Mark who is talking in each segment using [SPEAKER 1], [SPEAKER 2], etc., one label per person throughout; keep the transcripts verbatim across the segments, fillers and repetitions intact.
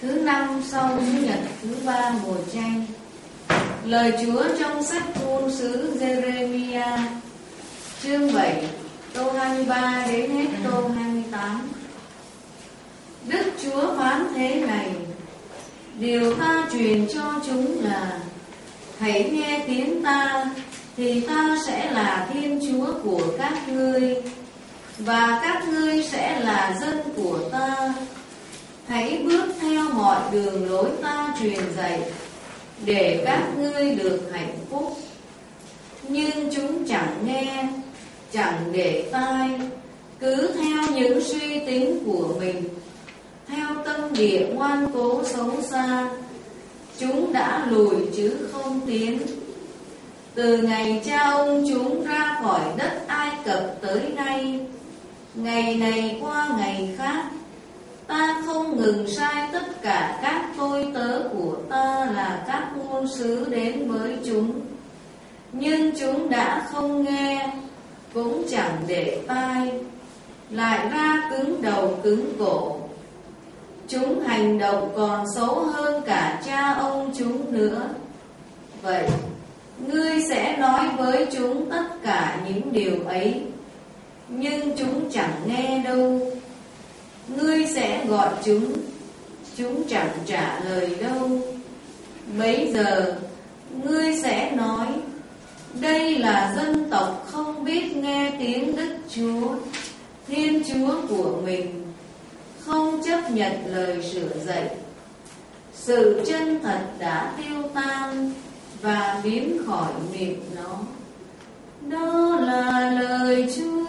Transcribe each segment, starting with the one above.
[SPEAKER 1] thứ năm sau Chủ nhật thứ ba mùa chay. Lời Chúa trong sách ngôn sứ Giê-rê-mi-a chương bảy câu hai mươi ba đến hết câu hai mươi tám. Đức Chúa phán thế này: điều ta truyền cho chúng là hãy nghe tiếng ta, thì ta sẽ là Thiên Chúa của các ngươi, và các ngươi sẽ là dân của ta. Hãy bước theo mọi đường lối ta truyền dạy, để các ngươi được hạnh phúc. Nhưng chúng chẳng nghe, chẳng để tai, cứ theo những suy tính của mình, theo tâm địa ngoan cố xấu xa. Chúng đã lùi chứ không tiến. Từ ngày cha ông chúng ra khỏi đất Ai Cập tới nay, ngày này qua ngày khác, ta không ngừng sai tất cả các tôi tớ của ta là các ngôn sứ đến với chúng. Nhưng chúng đã không nghe, cũng chẳng để tai, lại ra cứng đầu cứng cổ. Chúng hành động còn xấu hơn cả cha ông chúng nữa. Vậy ngươi sẽ nói với chúng tất cả những điều ấy, nhưng chúng chẳng nghe đâu. Ngươi sẽ gọi chúng, chúng chẳng trả lời đâu. Bấy giờ ngươi sẽ nói: đây là dân tộc không biết nghe tiếng Đức Chúa, Thiên Chúa của mình, không chấp nhận lời sửa dạy. Sự chân thật đã tiêu tan và biến khỏi miệng nó. Đó là lời Chúa.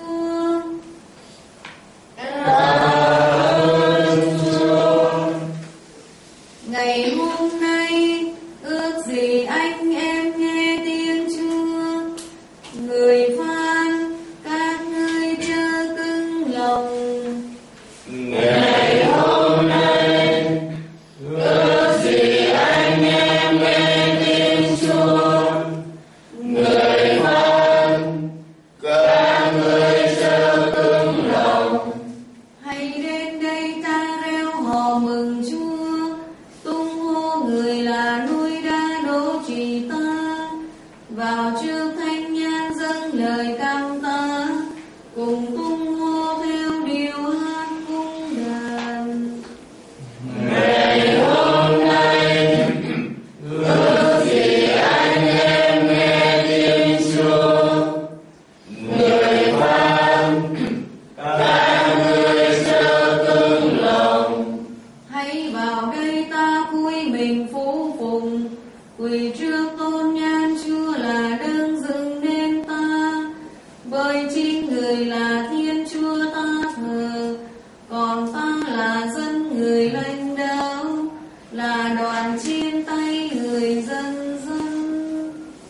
[SPEAKER 1] Ngày hôm nay ước gì anh em nghe tiếng Chúa. Người phán các ngươi chớ cứng lòng.
[SPEAKER 2] Ngày hôm nay ước gì anh em nghe tiếng Chúa. Người phán các ngươi chớ cứng lòng.
[SPEAKER 1] Hãy đến đây ta reo hò mừng Chúa, tung hô người là núi đá đố trì ta. Vào trước thánh nhang dâng lời cảm tạ, cùng tung hô theo điệu hát cung đàn.
[SPEAKER 2] Ngày hôm nay ước gì anh em nghe tiếng Chúa. Người phán các ngươi chớ cứng lòng.
[SPEAKER 1] Hãy vào đây ta cúi mình phú phùng, quỳ trước tôn nhan Chúa là đấng dựng nên ta. Bởi chính người là Thiên Chúa ta thờ, còn ta là dân người lãnh đạo, là đoàn trên tay người dân dân.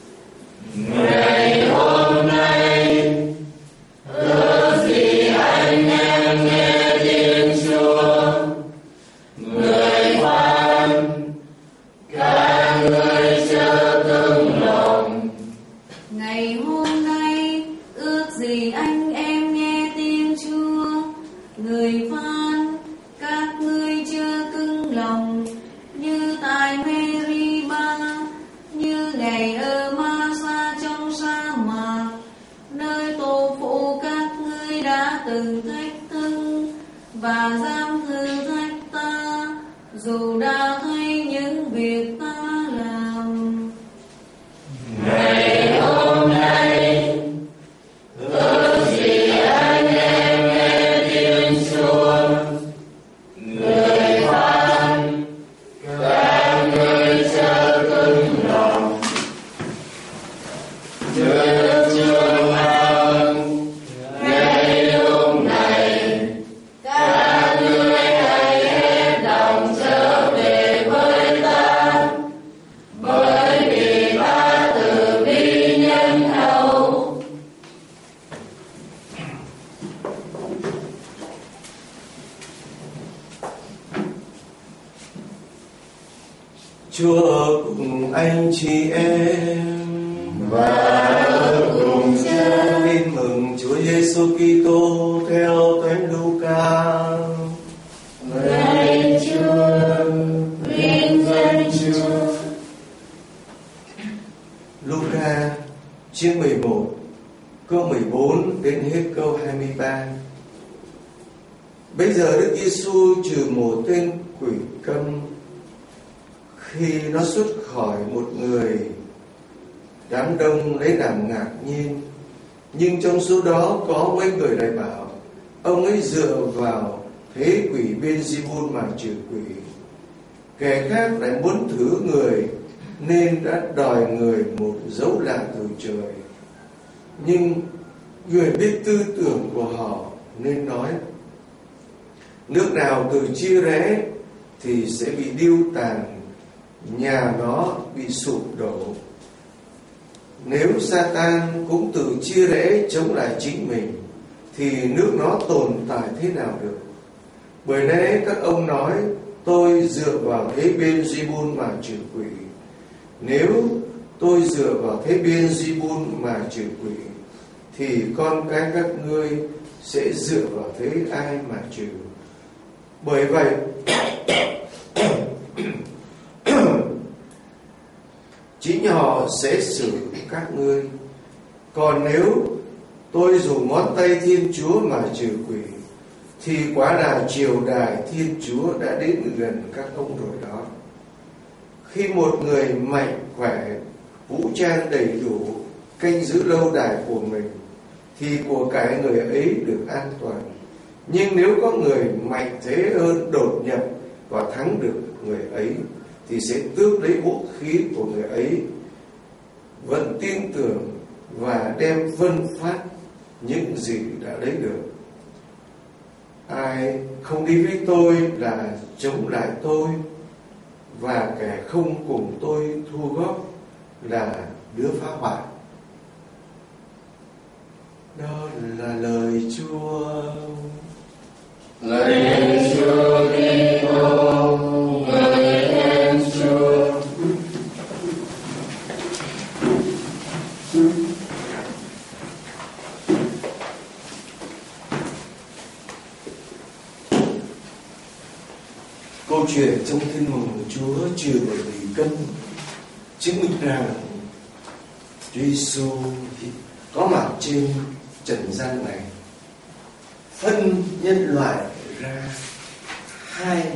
[SPEAKER 2] Ngày hôm nay ước gì anh em nghe tiếng Chúa. Người phán các ngươi chớ cứng lòng.
[SPEAKER 1] Ngày hôm nay ước gì anh em nghe tiếng Chúa. Người phán các ngươi chớ cứng lòng, như tại Meriba, như ngày ở Ma-sa trong sa mạc, nơi tổ phụ các ngươi đã từng thách thức và dám thử thách ta, dù đã thấy những việc ta làm.
[SPEAKER 2] Ngày hôm nay ước gì anh em nghe tiếng Chúa. Người phán các ngươi chớ cứng lòng. Đức Chúa phán ngay lúc này các ngươi hãy hết lòng trở về với ta, bởi vì ta từ bi nhân hậu.
[SPEAKER 3] Chúa ở cùng anh chị em
[SPEAKER 2] Và ở cùng cha.
[SPEAKER 3] Tin mừng Chúa Giêsu Kitô theo Thánh Luca.
[SPEAKER 2] Lạy Chúa.
[SPEAKER 3] câu mười bốn đến hết câu hai mươi ba. Bây giờ Đức Giêsu trừ một tên quỷ câm khi nó xuất khỏi một người, đám đông lấy làm ngạc nhiên. Nhưng trong số đó có mấy người lại bảo ông ấy dựa vào thế quỷ Beelzebul mà trừ quỷ. Kẻ khác lại muốn thử người nên đã đòi người một dấu lạ từ trời. Nhưng người biết tư tưởng của họ nên nói: nước nào từ chia rẽ thì sẽ bị điêu tàn, nhà nó bị sụp đổ. Nếu Satan cũng tự chia rẽ chống lại chính mình thì nước nó tồn tại thế nào được? Bởi lẽ các ông nói tôi dựa vào thế Beelzebul mà trừ quỷ. Nếu tôi dựa vào thế Beelzebul mà trừ quỷ thì con cái các ngươi sẽ dựa vào thế ai mà trừ? Bởi vậy chính họ sẽ xử các ngươi. Còn nếu tôi dùng ngón tay Thiên Chúa mà trừ quỷ thì quả là triều đài Thiên Chúa đã đến gần các ông rồi đó. Khi một người mạnh khỏe, vũ trang đầy đủ, canh giữ lâu đài của mình thì của cải người ấy được an toàn. Nhưng nếu có người mạnh thế hơn đột nhập và thắng được người ấy thì sẽ tước lấy vũ khí của người ấy, vẫn tin tưởng và đem phân phát những gì đã lấy được. Ai không đi với tôi là chống lại tôi, và kẻ không cùng tôi thu góp là đứa phá hoại. Đó là lời Chúa.
[SPEAKER 2] Lạy Chúa Kitô, ngợi khen Chúa.
[SPEAKER 3] Câu chuyện trong Tin Mừng của Chúa trừ bởi vì câm chứng minh rằng Chúa Giêsu có mặt trên trần gian này, phân nhân loại ra hai.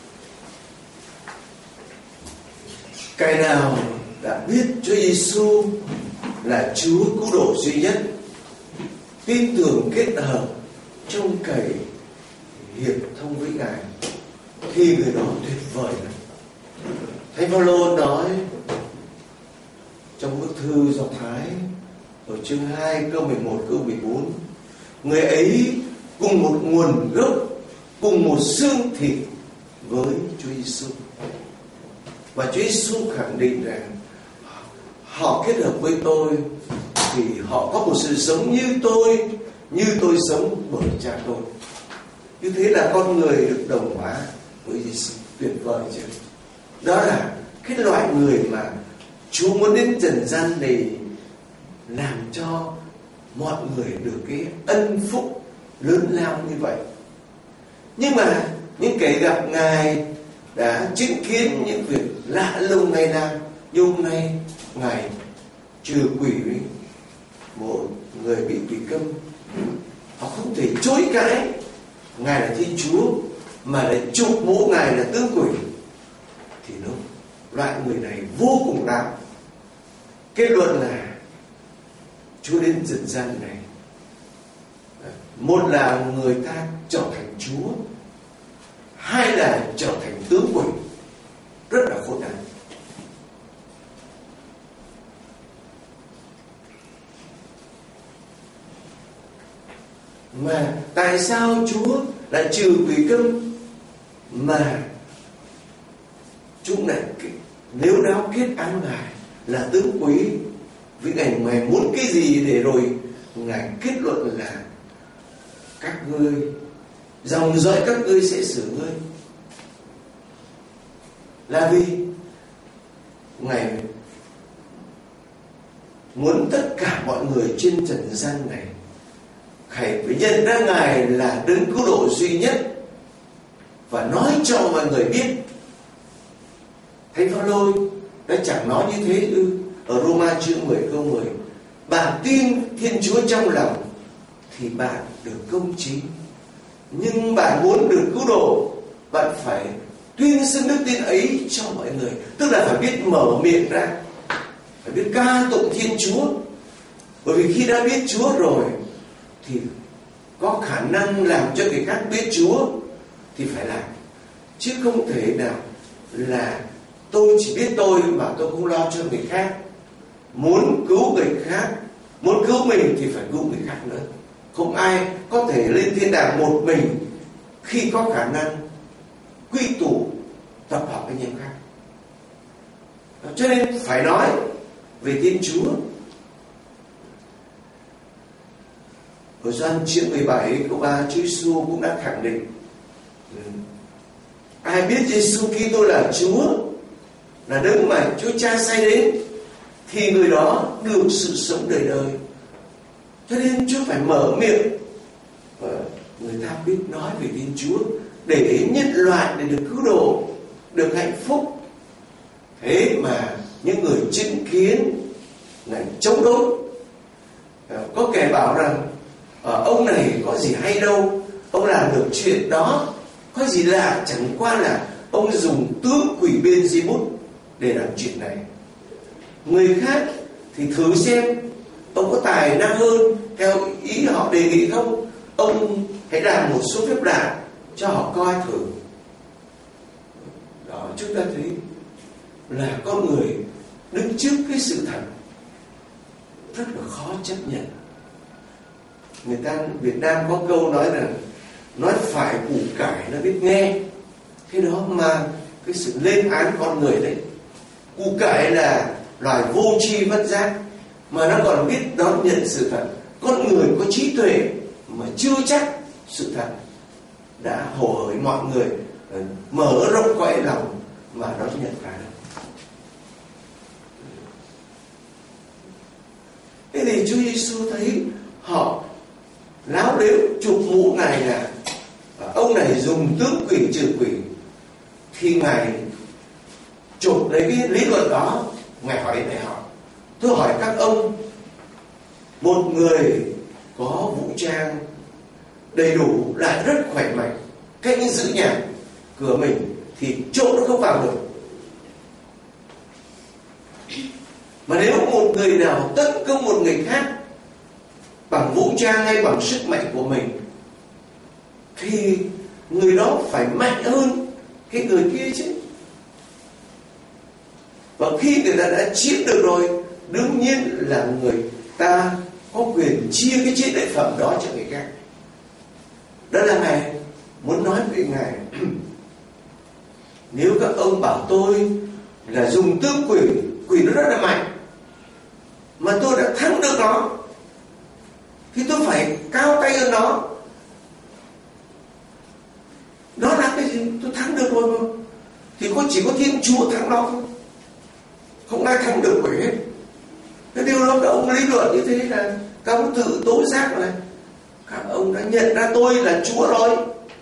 [SPEAKER 3] Cái nào đã biết Chúa Giêsu là Chúa cứu độ duy nhất, tin tưởng kết hợp trong cậy hiệp thông với Ngài, thì người đó tuyệt vời lắm. Thánh Phaolô nói trong bức thư Do Thái ở chương hai câu mười một câu mười bốn, người ấy cùng một nguồn gốc, cùng một xương thịt với Chúa Giêsu. Và Chúa Giêsu khẳng định rằng họ kết hợp với tôi thì họ có một sự sống như tôi, như tôi sống bởi Cha tôi. Như thế là con người được đồng hóa với Giêsu, tuyệt vời chứ. Đó là cái loại người mà Chúa muốn đến trần gian này làm cho mọi người được cái ân phúc lớn lao như vậy. Nhưng mà những kẻ gặp Ngài đã chứng kiến những việc lạ lùng Ngài làm, như hôm nay Ngài trừ quỷ một người bị quỷ câm, họ không thể chối cãi Ngài là Thiên Chúa mà lại chụp mũ Ngài là tướng quỷ, thì nó loại người này vô cùng đáng. Kết luận là Chúa đến trần gian này, một là người ta trở thành Chúa, hai là trở thành tướng quỷ, rất là khốn nạn. Mà tại sao Chúa lại trừ quỷ câm mà chúng lại nếu đáo kết án Ngài là tướng quỷ, với Ngài Ngài muốn cái gì để rồi Ngài kết luận là các ngươi, dòng dõi các ngươi sẽ xử ngươi, là vì Ngài muốn tất cả mọi người trên trần gian này phải nhận ra Ngài là đấng cứu độ duy nhất và nói cho mọi người biết. Thánh Phaolô đã chẳng nói như thế ư? Ở Roma chương mười câu mười, bạn tin Thiên Chúa trong lòng thì bạn được công chính. Nhưng bạn muốn được cứu độ, bạn phải tuyên xưng đức tin ấy cho mọi người. Tức là phải biết mở miệng ra, phải biết ca tụng Thiên Chúa. Bởi vì khi đã biết Chúa rồi thì có khả năng làm cho người khác biết Chúa thì phải làm. Chứ không thể nào là tôi chỉ biết tôi mà tôi không lo cho người khác. Muốn cứu người khác, muốn cứu mình thì phải cứu người khác nữa. Không ai có thể lên thiên đàng một mình khi có khả năng quy tụ tập hợp với nhau khác. Cho nên phải nói về Thiên Chúa. Ở Gioan chương mười bảy câu ba, Chúa Giêsu cũng đã khẳng định: ai biết Giêsu Kitô là Chúa, là đấng mà Chúa Cha sai đến, thì người đó được sự sống đời đời. Cho nên Chúa phải mở miệng và người ta biết nói về Thiên Chúa để nhân loại để được cứu độ, được hạnh phúc. Thế mà những người chứng kiến lại chống đối. Có kẻ bảo rằng ông này có gì hay đâu, ông làm được chuyện đó có gì lạ, chẳng qua là ông dùng tướng quỷ Beelzebub để làm chuyện này. Người khác thì thử xem ông có tài năng hơn theo ý họ đề nghị không. Ông hãy làm một số phép lạ cho họ coi thử. Đó, chúng ta thấy là con người đứng trước cái sự thật rất là khó chấp nhận. Người ta Việt Nam có câu nói rằng nói phải củ cải nó biết nghe. Cái đó mà cái sự lên án con người đấy. Củ cải là loài vô tri bất giác, mà nó còn biết đón nhận sự thật. Con người có trí tuệ mà chưa chắc sự thật đã hồ hởi mọi người, mở rộng cõi lòng mà nó nhận ra được. Thế thì Chúa Giêsu thấy họ láo lếu chụp mũ Ngài là ông này dùng tướng quỷ trừ quỷ, thì Ngài chụp lấy cái lý luận đó. Ngài hỏi để họ: tôi hỏi các ông, một người có vũ trang đầy đủ lại rất khỏe mạnh, canh giữ nhà cửa mình thì trộm nó không vào được. Mà nếu một người nào tấn công một người khác bằng vũ trang hay bằng sức mạnh của mình thì người đó phải mạnh hơn cái người kia chứ. Và khi người ta đã chiếm được rồi, đương nhiên là người ta có quyền chia cái chế lợi phẩm đó cho người khác. Đó là Ngài muốn nói với Ngài: nếu các ông bảo tôi là dùng tướng quỷ, quỷ nó rất là mạnh, mà tôi đã thắng được nó, thì tôi phải cao tay hơn nó. Đó là cái gì? Tôi thắng được rồi mà. Thì có chỉ có Thiên Chúa thắng nó thôi, không ai thắng được quỷ hết. Cái điều đó các ông lý luận như thế là các ông tự tố giác này. Các ông đã nhận ra tôi là Chúa rồi.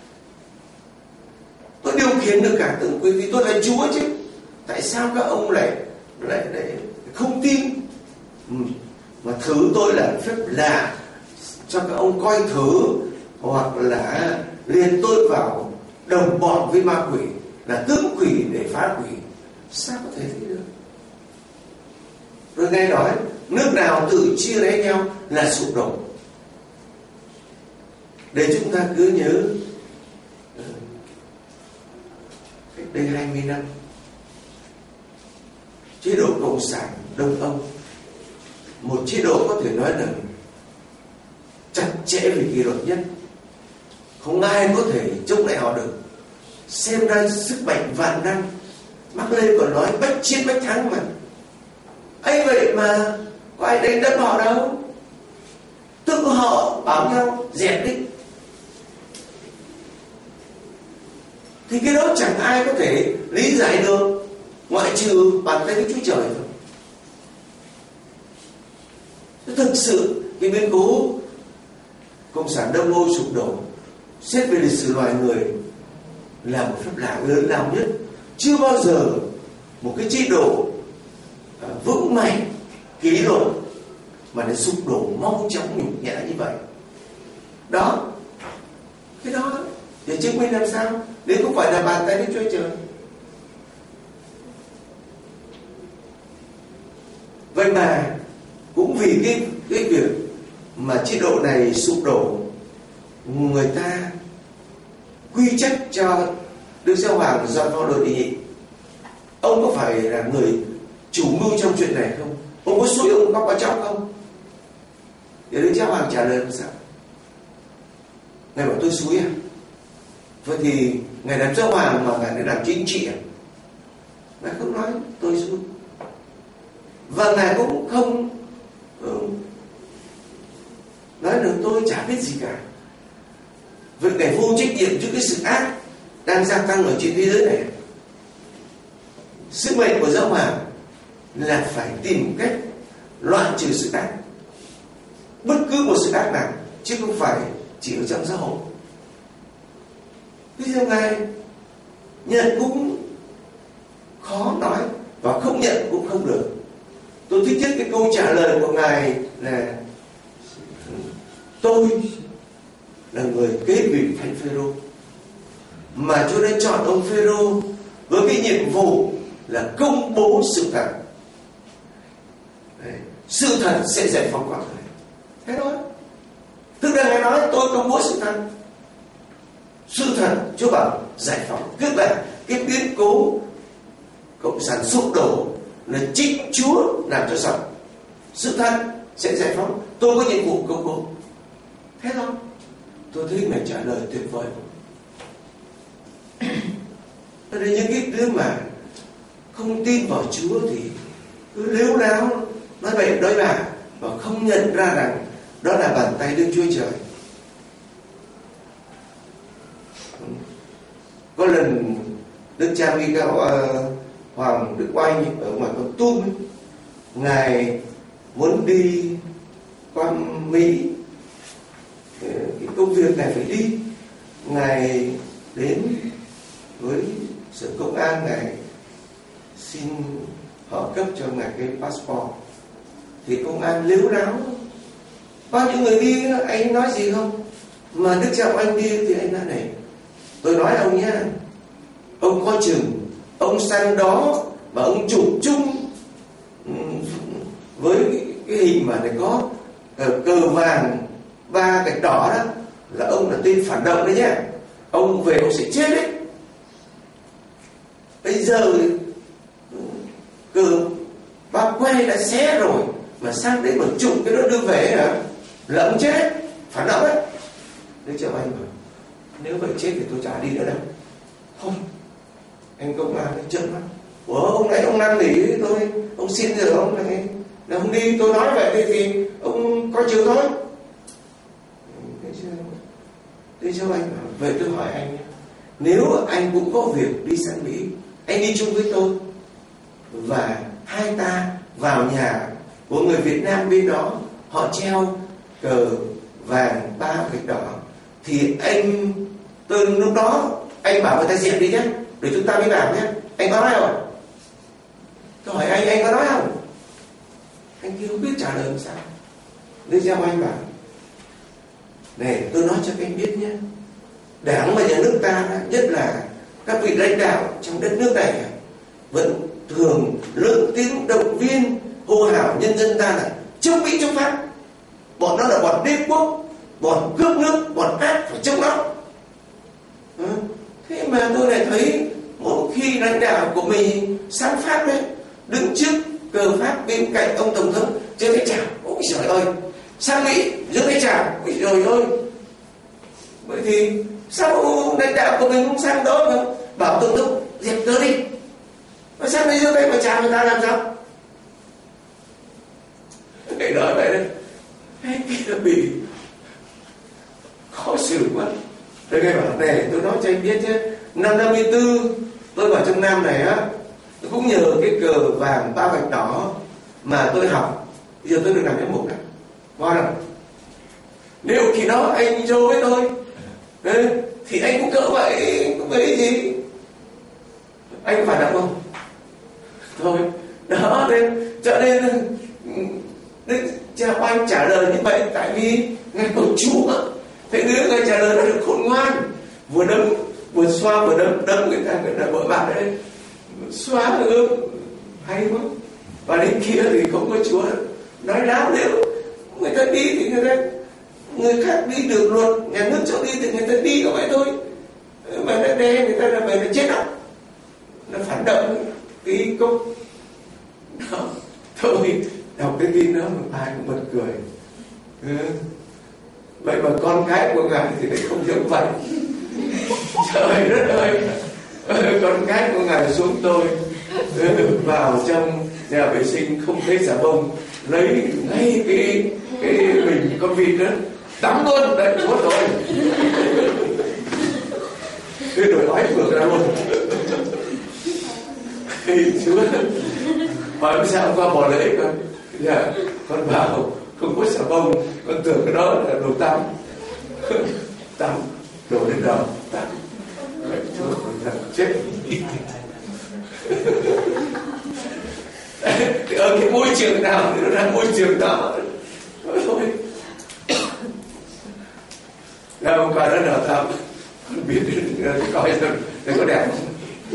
[SPEAKER 3] Tôi điều khiển được cả tướng quỷ vì tôi là Chúa chứ. Tại sao các ông lại lại, lại không tin? Ừ. Mà thử tôi là phép lạ cho các ông coi thử, hoặc là liệt tôi vào đồng bọn với ma quỷ, là tướng quỷ để phá quỷ. Sao có thể thế được? Rồi nghe nói nước nào tự chia rẽ nhau là sụp đổ. Để chúng ta cứ nhớ cách đây hai mươi năm, chế độ cộng sản Đông Âu, một chế độ có thể nói là chặt chẽ về kỷ luật nhất, không ai có thể chống lại họ được, xem ra sức mạnh vạn năng. Mác Lê còn nói bách chiến bách thắng mà. ấy vậy mà có ai đánh đấm họ đâu, tự họ bảo nhau dẹp đi. Thì cái đó chẳng ai có thể lý giải được, ngoại trừ bàn tay của Chúa Trời thôi. Thực sự cái biến cố cộng sản Đông Âu sụp đổ xét về lịch sử loài người là một phép lạ lớn lao nhất. Chưa bao giờ một cái chế độ vững mạnh, kỷ luật, mà nó sụp đổ mau chóng nhục nhã như vậy. Đó, cái đó để chứng minh làm sao? Đấy không phải là bàn tay Đức Chúa Trời. Vậy mà cũng vì cái cái việc mà chế độ này sụp đổ, người ta quy trách cho Đức Giáo Hoàng Gioan Phaolô đệ nhị. Ông có phải là người chủ mưu trong chuyện này không? Ông có xúi ông có có chóc không? Để Đức Giáo Hoàng trả lời làm sao? Ngài bảo tôi xúi à? Vậy thì Ngài làm Giáo Hoàng mà Ngài làm chính trị à? Ngài không nói tôi xúi. Và Ngài cũng không ừ, nói được tôi chả biết gì cả. Việc Ngài vô trách nhiệm trước cái sự ác đang gia tăng ở trên thế giới này. Sứ mệnh của Giáo Hoàng là phải tìm cách loại trừ sự ác, bất cứ một sự ác nào, chứ không phải chỉ ở trong xã hội. Bây giờ Ngài nhận cũng khó nói, và không nhận cũng không được. Tôi thích nhất cái câu trả lời của Ngài là tôi là người kế vị Thánh Phêrô, mà Chúa đã chọn ông Phêrô với cái nhiệm vụ là công bố sự thật. Đấy, sự thật sẽ giải phóng con người. Thế thôi. Tức là Ngài nói tôi công bố sự thật. Sự thật Chúa bảo giải phóng. Tức là cái biến cố cộng sản sụp đổ là chính Chúa làm cho sống. Sự thật sẽ giải phóng. Tôi có nhiệm vụ công bố. Thế thôi. Tôi thấy Ngài trả lời tuyệt vời. Ở đây những cái đứa mà không tin vào Chúa thì cứ lếu láo nói bậy nói bạ và không nhận ra rằng đó là bàn tay Đức Chúa Trời. Có lần Đức cha Michael uh, Hoàng Đức Oanh ở ngoài con Tum, Ngài muốn đi qua Mỹ, cái công việc này phải đi. Ngài đến với sở công an, Ngài xin họ cấp cho Ngài cái passport. Thì công an lếu láo, bao nhiêu người đi, anh nói gì không? Mà Đức cha Oanh đi thì anh nói này, tôi nói ông nhé, ông coi chừng, ông sang đó và ông chụp chung với cái, cái hình mà này có cờ, cờ vàng ba gạch đỏ đó, là ông là tên phản động đấy nhé. Ông về ông sẽ chết đấy. Bây giờ cờ ba quay đã xé rồi, mà sang đấy mà chụp cái đó đưa về hả? Là ông chết, phản động đấy. Đức cha Oanh bảo, nếu vậy chết thì tôi chả đi nữa đâu. Không, anh công an nó trợn mắt. Ủa ông này ông năn nỉ tôi, ông xin rồi ông này là không đi. Tôi nói vậy thì, thì ông coi chừng thôi. Thế cho anh bảo, vậy tôi hỏi anh nhé, nếu anh cũng có việc đi sang Mỹ, anh đi chung với tôi, và hai ta vào nhà của người Việt Nam bên đó, họ treo cờ vàng ba gạch đỏ, thì anh từ lúc đó anh bảo người ta dẹp đi nhé, để chúng ta mới vào nhé. Anh có nói không? Tôi hỏi anh, anh có nói không? Anh kia không biết trả lời làm sao. Nên ra anh bảo, này tôi nói cho các anh biết nhé, Đảng và nhà nước ta, nhất là các vị lãnh đạo trong đất nước này, vẫn thường lớn tiếng động viên hô hào nhân dân ta là chống Mỹ chống Pháp. Bọn nó là bọn đế quốc, bọn cướp nước, bọn ác, phải chống nó. À, thế mà tôi lại thấy một khi lãnh đạo của mình sang Pháp đấy, đứng trước cờ Pháp bên cạnh ông tổng thống giơ tay chào, ôi trời ơi, sang Mỹ giơ tay chào, ôi trời ơi. Vậy thì sao lãnh đạo của mình không sang đó mà bảo tổng thống dẹp cờ đi, mà sang đây giơ tay mà chào người ta làm sao? Để nói vậy đấy, cái kia bị khó xử quá. Tôi nghe bảo này, tôi nói cho anh biết chứ, năm năm mươi tư tôi vào trong Nam này á, tôi cũng nhờ cái cờ vàng ba vạch đỏ mà tôi học, bây giờ tôi được làm giám mục đấy. Ngon không? Nếu khi đó anh vô với tôi thì anh cũng cỡ vậy, cũng vậy gì? Anh có phản động không? Thôi, đó nên cho nên cha oanh trả lời như vậy tại vì Ngài có Chúa. Thế nếu Ngài trả lời là được khôn ngoan, vừa đấm vừa xoa vừa đấm đấm người ta, người ta vợ bạn đấy xóa ướm hay quá. Và đến kia thì không có Chúa nói láo, nếu người ta đi thì người ta người khác đi được luật, nhà nước cho đi thì người ta đi có vậy thôi, mà nó đe người ta là về nó chết đó, nó phản động cái công đó. Thôi đọc cái tin đó ai cũng bật cười. Ừ. Vậy mà con cái của Ngài thì lại không giống vậy. Trời đất ơi, con cái của Ngài xuống tôi vào trong nhà vệ sinh không thấy xà bông, lấy ngay cái cái bình con vịt đó tắm luôn, đấy Chúa rồi. Cái đổi ói ngược ra luôn. Chúa hỏi sao qua bỏ lễ con? Dạ, con bảo không có xà bông, con tưởng cái đó là đồ tắm. Tắm, đổ lên đầu, tắm. Chúa con chết. Ở cái môi trường nào thì nó ra môi trường đó thôi. Ra hôm qua nó đào tạo, con biết coi xem nó có đẹp không.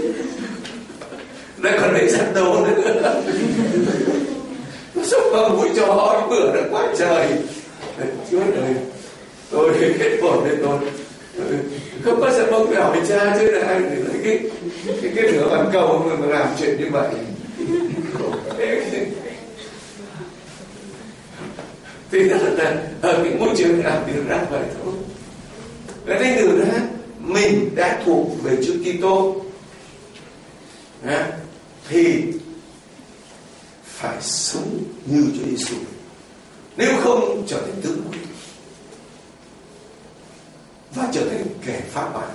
[SPEAKER 3] Nó còn lấy giặt đồ nữa. Nó xúc vào mũi cho họ bữa nó quá trời. Chúa ơi, tôi kết hồn lên tôi không có sẽ bông hỏi cha chứ là ai để lấy cái cái cái nửa bàn cầu mà làm chuyện như vậy. Thì là ở cái môi trường nào thì ra vậy thôi. Và đây từ ra mình đã thuộc về Chúa Kitô thì phải sống như Chúa Giêsu, nếu không trở thành tướng quỷ và trở thành kẻ phá hoại.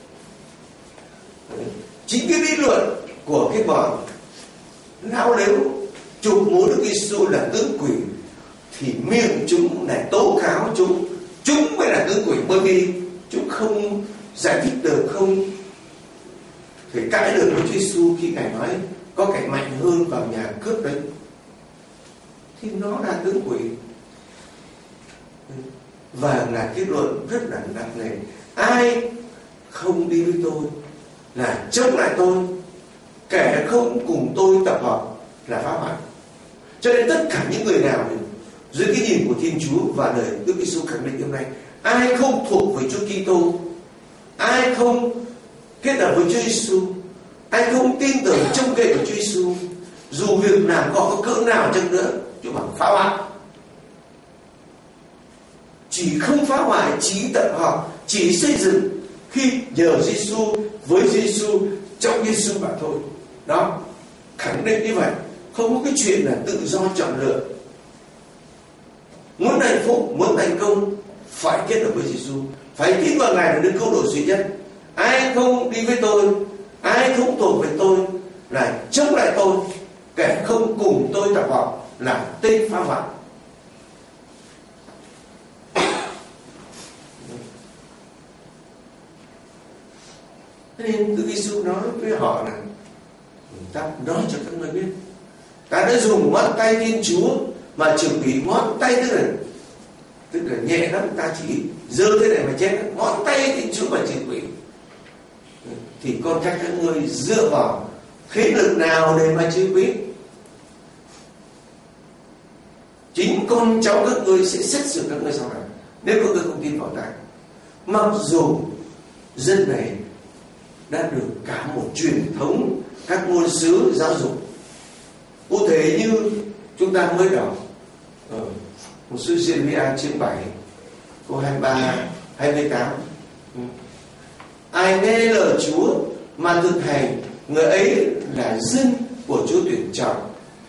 [SPEAKER 3] Chính cái lý luận của cái bọn não lếu chụp mũ Đức Giêsu là tướng quỷ thì miệng chúng lại tố cáo chúng chúng mới là tướng quỷ, bởi vì chúng không giải thích được, không thể cãi được với Chúa Giêsu khi Ngài nói có kẻ mạnh hơn vào nhà cướp đấy, thì nó là tướng quỷ. Và là kết luận rất là nặng nề: ai không đi với tôi là chống lại tôi, kẻ không cùng tôi tập hợp là phá hoại. Cho nên tất cả những người nào dưới cái nhìn của Thiên Chúa và lời Đức Giêsu khẳng định hôm nay, ai không thuộc về Chúa Kitô, ai không kết hợp với Chúa Giêsu, ai không tin tưởng trông cậy của Chúa Giêsu, dù việc làm có cỡ nào chăng nữa, Chúa bảo phá hoại. Chỉ không phá hoại, chỉ tập hợp, chỉ xây dựng khi nhờ Giêsu, với Giêsu, trong Giêsu mà thôi. Đó, khẳng định như vậy, không có cái chuyện là tự do chọn lựa. Muốn hạnh phúc, muốn thành công phải kết hợp với Giêsu, phải tin vào Ngài là đấng cứu độ duy nhất. Ai không đi với tôi, ai không thuộc về tôi là chống lại tôi, kẻ không cùng tôi tập hợp là tên phá hoại. Nên Đức Giêsu nói với họ là ta nói cho các ngươi biết, ta đã dùng ngón tay Thiên Chúa mà trừ quỷ. Ngón tay tức là tức là nhẹ lắm, ta chỉ giơ thế này mà chết. Ngón tay Thiên Chúa mà trừ quỷ. Thì con trách các ngươi dựa vào thế lực nào để mà trừ quỷ? Chính con cháu các ngươi sẽ xét xử các ngươi sau này, nếu các ngươi không tin vào ta. Mặc dù dân này đã được cả một truyền thống các ngôn sứ giáo dục, cụ thể như chúng ta mới đọc ở một sư Jeremia chương bảy câu hai mươi ba hai mươi tám: ai nghe lời Chúa mà thực hành, người ấy là dân của Chúa tuyển chọn.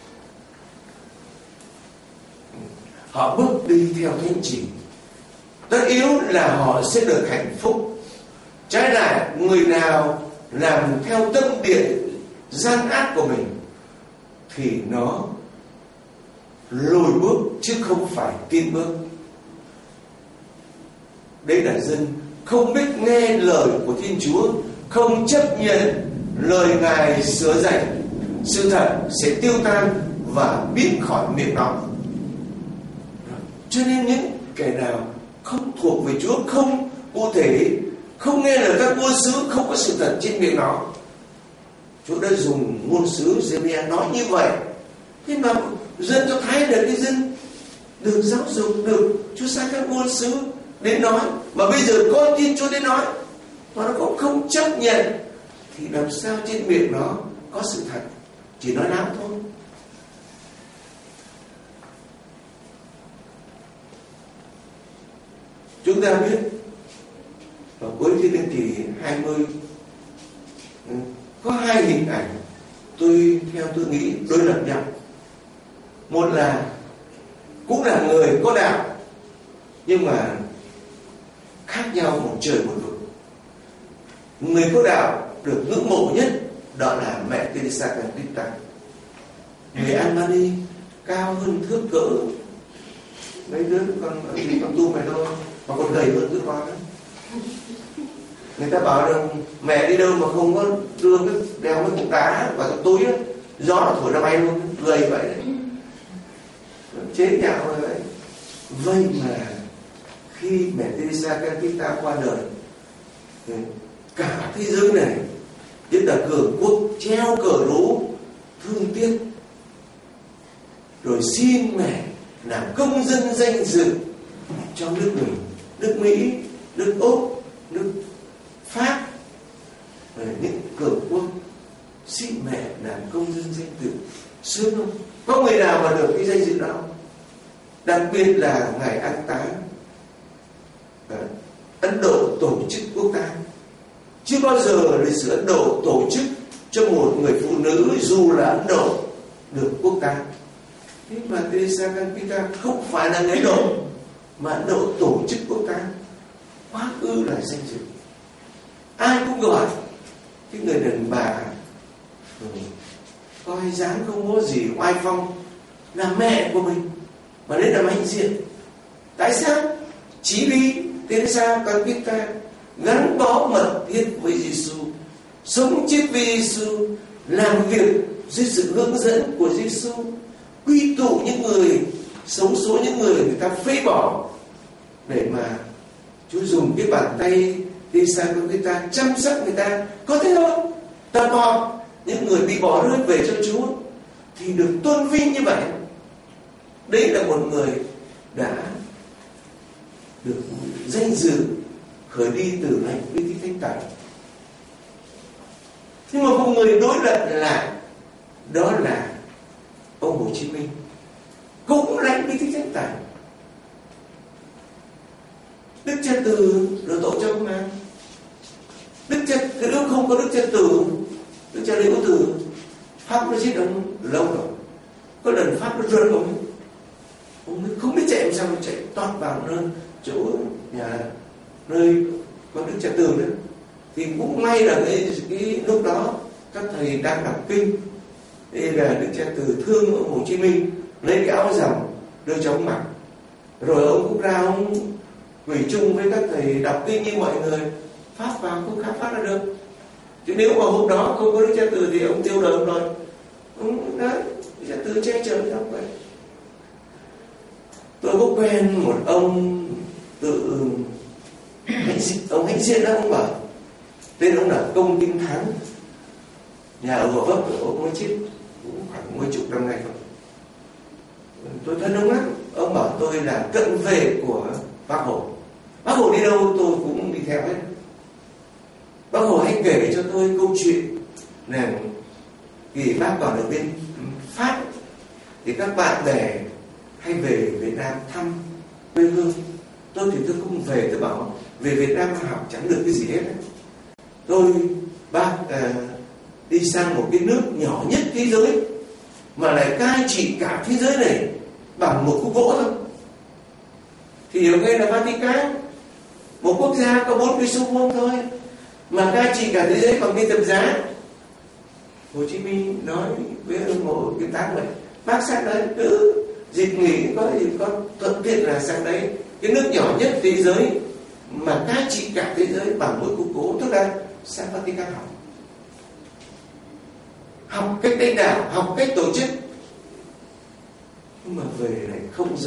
[SPEAKER 3] Họ bước đi theo thánh chỉ, tất yếu là họ sẽ được hạnh phúc. Trái lại, người nào làm theo tâm địa gian ác của mình thì nó lùi bước chứ không phải tiến bước. Đấy là dân không biết nghe lời của Thiên Chúa, không chấp nhận lời Ngài sửa dạy, sự thật sẽ tiêu tan và biến khỏi miệng nó. Cho nên những kẻ nào không thuộc về Chúa, không cụ thể, không nghe lời các ngôn sứ, không có sự thật trên miệng nó. Chúa đã dùng ngôn sứ Giê-rê-mi-a nói như vậy. Nhưng mà dân Do Thái là cái dân được giáo dục, được Chúa sai các ngôn sứ đến nói, mà bây giờ con tin Chúa đến nói mà nó cũng không chấp nhận, thì làm sao trên miệng nó có sự thật, chỉ nói láo thôi. Chúng ta biết vào cuối Thiên niên kỷ hai mươi có hai hình ảnh tôi theo tôi nghĩ đối lập nhau. Một là cũng là người có đạo nhưng mà khác nhau một trời một vực. Người có đạo được ngưỡng mộ nhất đó là mẹ Teresa Calcutta. Người Albany cao hơn thước cỡ mấy đứa con gì con tu mày thôi, mà còn gầy hơn đứa con đó. Người ta bảo rằng mẹ đi đâu mà không có đưa cái đeo cái cục đá vào trong túi đó, gió nó thổi ra bay luôn, gầy vậy đấy. Chế nhạo rồi vậy. Vậy mà khi mẹ Teresa Calcutta qua đời, cả thế giới này nhất là cường quốc treo cờ rú thương tiếc, rồi xin mẹ làm công dân danh dự trong nước mình, nước Mỹ, nước Úc, nước Pháp, những cường quốc xin mẹ làm công dân danh dự. Sướng không? Có người nào mà được cái danh dự đó? Đặc biệt là ngày an táng, Ấn Độ tổ chức quốc tang. Chưa bao giờ lịch sử Ấn Độ tổ chức cho một người phụ nữ dù là Ấn Độ được quốc tang. Nhưng mà Teresa Calcutta không phải là người Ấn Độ, mà Ấn Độ tổ chức quốc tang. Quá khứ là danh dự. Ai cũng gọi cái người đàn bà ừ, coi dáng không có gì oai phong là mẹ của mình, mà đấy là hãnh diện. Tại sao? Chỉ vì Teresa Calcutta gắn bó mật thiết với Giêsu, sống chết với Giêsu, làm việc dưới sự hướng dẫn của Giêsu, quy tụ những người xấu số, những người người ta phế bỏ, để mà Chúa dùng cái bàn tay Teresa Calcutta chăm sóc người ta. Có thế không? Tập họ những người bị bỏ rơi về cho Chúa thì được tôn vinh như vậy. Đấy là một người đã được danh dự khởi đi từ lãnh uy tín thánh tài. Nhưng mà một người đối lập lại đó là ông Hồ Chí Minh, cũng lãnh uy tín thánh tài. Đức Cha Từ được tổ cho ông nào? Đức Cha, nếu không có Đức Cha Từ, Đức Cha Liễu Từ, Pháp nó giết ông lâu rồi. Có lần Pháp nó rơi ông, ông không biết chạy làm sao, chạy toát vào nơi chỗ nhà nơi có Đức Cha Từ đó. Thì cũng may là cái, cái lúc đó các thầy đang đọc kinh, đây là Đức Cha Từ thương ông Hồ Chí Minh, lấy cái áo rằm đưa cho ông mặc, rồi ông cũng ra ông quỳ chung với các thầy đọc kinh như mọi người, Pháp vào không khám phát ra được. Chứ nếu mà hôm đó không có Đức Cha Từ thì ông tiêu đời rồi. Ông đấy, Đức Cha Từ che chở cho ông vậy. Tôi có quen một ông tự hãnh diện, ông hãnh diện đó, ông bảo tên ông là Công Kinh Thắng, nhà ở Gò Vấp, ông mới chết cũng khoảng mấy chục năm nay rồi. Tôi thân ông lắm. Ông bảo tôi là cận vệ của Bác Hồ. Bác Hồ đi đâu tôi cũng đi theo hết. Bác Hồ hay kể cho tôi câu chuyện là khi bác còn ở bên Pháp thì các bạn bè hay về Việt Nam thăm quê hương. Tôi thì tôi không về, tôi bảo về Việt Nam học chẳng được cái gì hết. Tôi bác à, đi sang một cái nước nhỏ nhất thế giới mà lại cai trị cả thế giới này bằng một khúc gỗ thôi. Thì hiểu ngay là Vatican, một quốc gia có bốn cái số vuông thôi mà cai trị cả thế giới bằng cái tấm giá. Hồ Chí Minh nói với ông Hồ Kim Thắng vậy, bác sang đấy cứ dịp nghỉ có gì có thuận tiện là sang đấy, cái nước nhỏ nhất thế giới mà cai trị cả thế giới bằng một khúc gỗ, tức là sang Vatican học, học cách lãnh đạo, học cách tổ chức. Nhưng mà về này không giống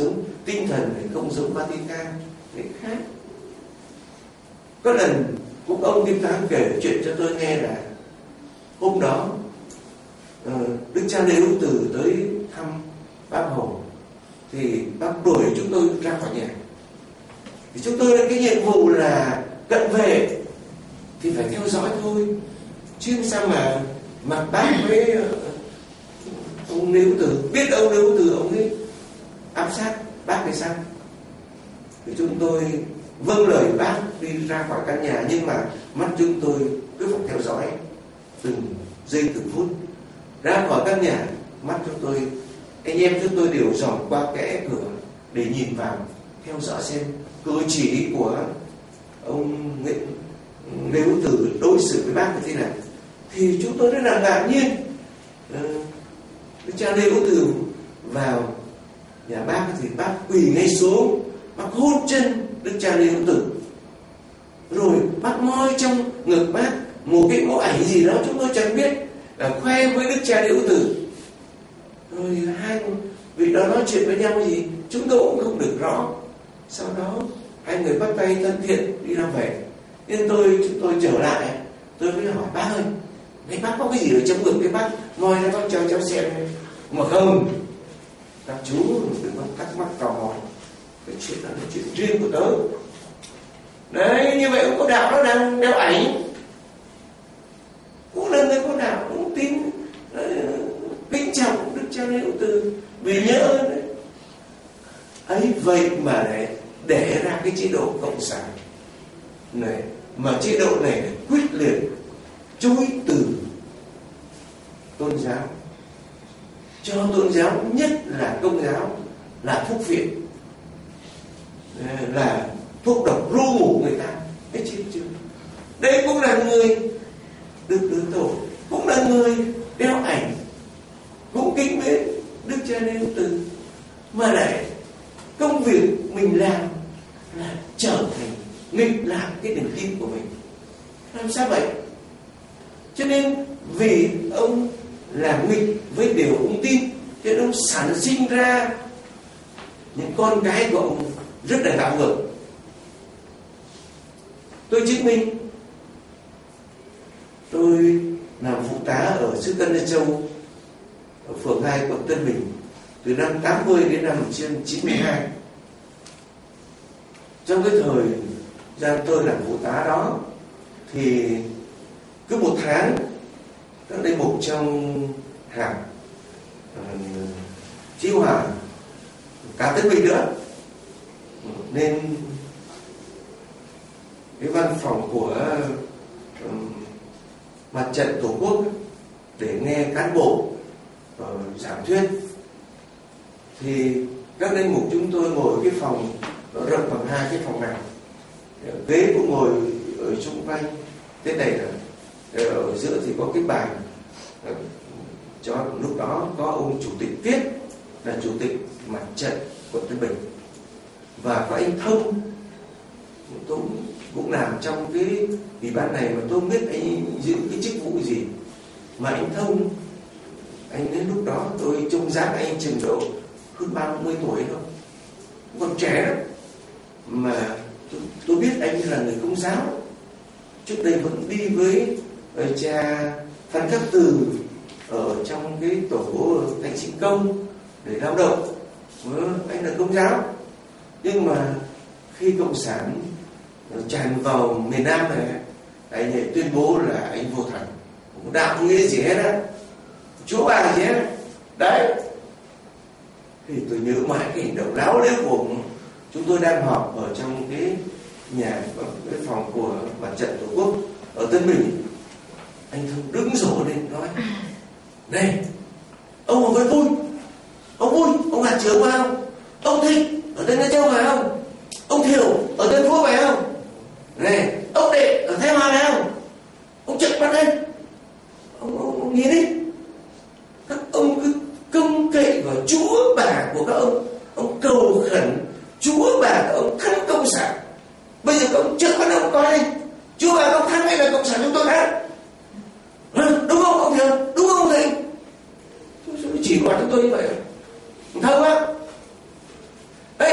[SPEAKER 3] tinh thần này không giống Vatican, cái khác. Có lần cũng ông Kim Tám kể chuyện cho tôi nghe là hôm đó Đức Cha Lê Hữu Từ tới thăm Bác Hồ, thì bác đuổi chúng tôi ra khỏi nhà. Thì chúng tôi cái nhiệm vụ là cận vệ thì phải theo dõi thôi, chứ sao mà mặt bác với ông Lê Hữu Từ, biết ông Lê Hữu Từ ông ấy ám sát bác thì sao? Thì chúng tôi vâng lời bác đi ra khỏi căn nhà, nhưng mà mắt chúng tôi cứ phải theo dõi từng giây từng phút. Ra khỏi căn nhà, mắt chúng tôi, anh em chúng tôi đều dòm qua kẽ cửa để nhìn vào, theo dõi xem cử chỉ của ông Lê Hữu Từ đối xử với bác như thế nào. Thì chúng tôi rất là ngạc nhiên. Đức cha Lê Hữu Từ vào nhà bác thì bác quỳ ngay xuống, bác hôn chân Đức cha Lê Hữu Từ, rồi bác moi trong ngực bác một cái mẫu ảnh gì đó chúng tôi chẳng biết, là khoe với Đức cha Lê Hữu Từ. Rồi hai vị đó nói chuyện với nhau gì chúng tôi cũng không được rõ. Sau đó hai người bắt tay thân thiện đi ra về. Nên tôi chúng tôi trở lại, tôi mới hỏi bác ơi, cái bác có cái gì ở trong ngực cái bác moi ra bác cho cháu xem. Mà không, các chú đừng có thắc mắc tò mò, cái chuyện đó là chuyện riêng của tớ. Đấy, như vậy ông có đạo nó đang đeo ảnh, cũng là người có đạo, cũng tin kính trọng Đức cha Lê Hữu Từ vì nhớ đấy. Ấy vậy mà này, để ra cái chế độ cộng sản này, mà chế độ này quyết liệt chối từ tôn giáo, cho tôn giáo, nhất là Công giáo là thuốc viện, là thuốc độc ru ngủ người ta. Đấy chứ chứ đây cũng là người được được tổ, cũng là người đeo ảnh, cũng kính mến Đức cha Lê Hữu Từ, mà lại công việc mình làm là trở thành nghịch lại cái niềm tin của mình. Làm sao vậy? Cho nên vì ông làm nghịch với điều ông tin, cho nên ông sản sinh ra những con cái của ông rất là bạo ngược. Tôi chứng minh, tôi làm phụ tá ở xứ Tân Gia Châu, ở phường hai quận Tân Bình từ năm tám mươi đến năm một nghìn chín trăm chín mươi hai. Trong cái thời gian tôi làm phụ tá đó thì cứ một tháng các linh mục trong hạt uh, Chí Hòa, cả Tân Bình nữa, nên cái văn phòng của uh, Mặt trận Tổ quốc để nghe cán bộ uh, giảng thuyết. Thì các linh mục chúng tôi ngồi cái phòng nó rộng bằng hai cái phòng nào, ghế cũng ngồi ở xung quanh thế này, là ở giữa thì có cái bàn. Cho lúc đó có ông chủ tịch Tiết là chủ tịch Mặt trận quận Tân Bình, và có anh Thông, tôi cũng làm trong cái ủy ban này mà tôi không biết anh giữ cái chức vụ gì. Mà anh Thông, anh đến lúc đó tôi trông dáng anh chừng độ hơn ba mươi tuổi thôi, còn trẻ lắm. Mà tôi, tôi biết anh là người Công giáo, trước đây vẫn đi với cha Phan Khắc Từ ở trong cái tổ Thánh Sinh Công để lao động. Anh là Công giáo, nhưng mà khi Cộng sản tràn vào miền Nam này, anh ấy tuyên bố là anh vô thần, không đạo nghĩa gì hết á, chúa bà gì hết đấy. Thì tôi nhớ mãi cái hành động láo lếu của chúng tôi đang họp ở trong cái nhà, cái phòng của Mặt trận Tổ quốc ở Tân Bình. Anh Thông đứng rổ lên nói: này, ông không phải vui, ông vui, ông hạt trưởng phải không? Ông Thích ở Tân Gia Châu phải không? Ông Thiểu ở Tân Phú phải không? Này, ông Đệ ở Thái Hòa phải không? Ông trợn mắt lên, ông, ông, ông nhìn đi, các ông cứ công cậy vào chúa bà của các ông, ông cầu khẩn chúa bà các ông thắng Cộng sản. Bây giờ các ông trợn mắt ông coi đi, chúa bà các ông thắng hay là Cộng sản chúng tôi thắng? Đúng không ông Thiểu? Đúng không thầy? Chỉ quản chúng tôi như vậy, thơ quá. Đấy,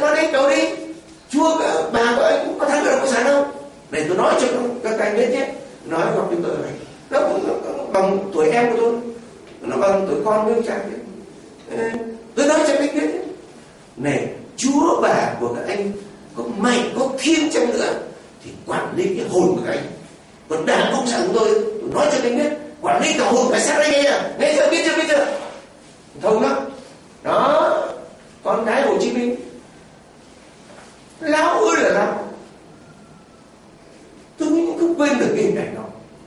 [SPEAKER 3] nó đi, cầu đi. Chúa, bà của anh có thắng được Cộng sản không? Để tôi nói cho các anh biết nhé. Nói hoặc chúng tôi này, nó cũng bằng tuổi em của tôi, nó bằng tuổi con với cha biết. Tôi nói cho anh biết, này, Chúa bà của các anh có mạnh, có thiên chăng nữa thì quản lý cái hồn của các anh. Còn Đảng Cộng sản của tôi, tôi nói cho anh biết, quản lý cả hồn phải sát đây nghe à? Nghe chưa, biết chưa, biết chưa? Thông lắm. Đó, con cái Hồ Chí Minh lão ơi là lão. Tôi không quên được cái hình ảnh đó.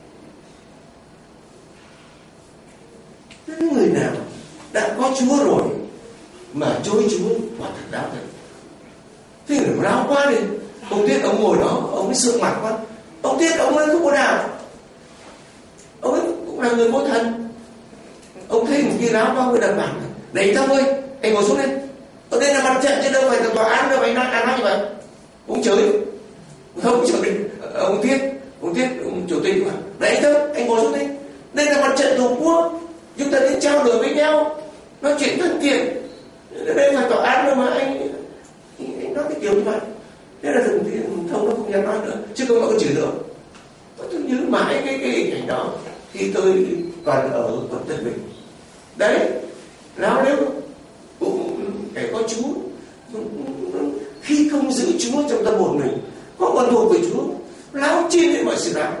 [SPEAKER 3] Những người nào đã có Chúa rồi mà chối Chúa quả thật đau thật. Thế người lão quá đi. Ông Tiết ông ngồi đó, ông ấy sượng mặt quá. Ông Tiết ông ấy không có nào. Ông ấy cũng là người có thần. Ông thấy một kia lão quá, người đặt bảng. Đấy Thông ơi, anh ngồi xuống đây. Ở đây là mặt trận chứ đâu phải là tòa án đâu mà anh nói ăn nói như vậy. Ông chửi. Không chửi. Ông Tiết, ông Tiết, ông chủ tịch mà. Đấy Thông, anh ngồi xuống đây. Đây là mặt trận Tổ quốc. Chúng ta nên trao đổi với nhau, nói chuyện thân thiện. Đây là tòa án đâu mà anh anh nói cái kiểu như vậy. Thế là thằng Thông nó không dám nói nữa, chứ không có chửi nữa. Tôi nhớ mãi cái cái hình ảnh đó khi tôi còn ở quận Tân Bình. Đấy, lão nếu cũng phải có Chúa, khi không giữ Chúa trong tâm hồn mình, có con thuộc về Chúa, lão chiên lên mọi sự làm.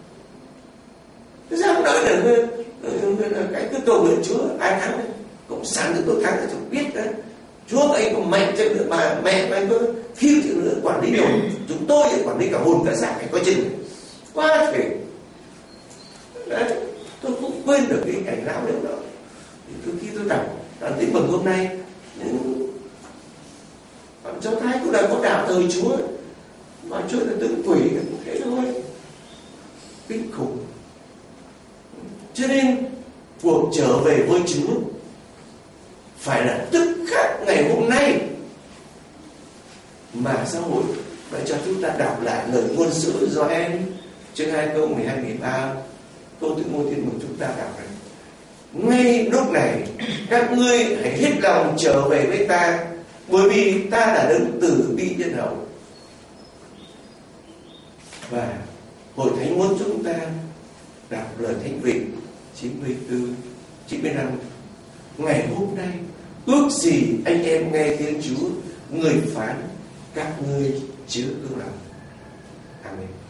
[SPEAKER 3] Dám nói là cái cứ cầu nguyện Chúa ai thắng đấy, Cộng sản thì tôi thắng thì tôi biết đấy. Chúa của anh có mạnh chân nữa mà mẹ của anh có khiêu chịu nữa quản lý đồ. Chúng tôi quản lý cả hồn cả xác phải có chừng quá thể. Đấy, tôi cũng quên được cái cảnh lão đấy đó. Thì khi tôi đọc đoạn Tin Mừng hôm nay, bạn Do Thái cũng đã có đạo thời Chúa, mà Chúa là tự quỷ thế thôi, kinh khủng. Cho nên cuộc trở về với Chúa phải là tức khắc ngày hôm nay. Mà xã hội đã cho chúng ta đọc lại lời ngôn sứ Gioan chương hai câu mười hai mười ba, câu Tuyên ngôn Tin Mừng chúng ta đọc này: ngay lúc này các ngươi hãy hết lòng trở về với ta, bởi vì ta đã đấng từ bi nhân hậu. Và Hội Thánh muốn chúng ta đọc lời Thánh Vịnh chín mươi tư, chín mươi lăm. Ngày hôm nay ước gì anh em nghe tiếng Chúa, người phán các ngươi chớ ương lòng. Amen.